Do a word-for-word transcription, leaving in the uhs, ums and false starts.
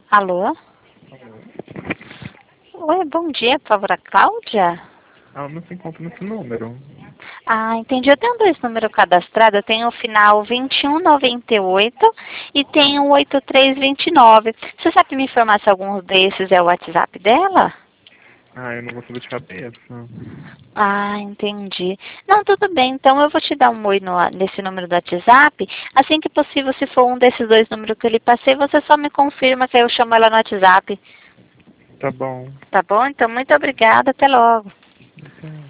Alô? Oi, bom dia, por favor, a Cláudia? Ah, não se encontra nesse número. Ah, entendi. Eu tenho dois números cadastrados. Eu tenho o final vinte e um noventa e oito e tenho o oito três vinte e nove. Você sabe me informar se algum desses é o WhatsApp dela? Ah, eu não vou saber de cabeça. Ah, entendi. Não, tudo bem. Então eu vou te dar um oi no, nesse número do WhatsApp. Assim que possível, se for um desses dois números que eu lhe passei, você só me confirma que aí eu chamo ela no WhatsApp. Tá bom. Tá bom? Então, muito obrigada. Até logo. Até.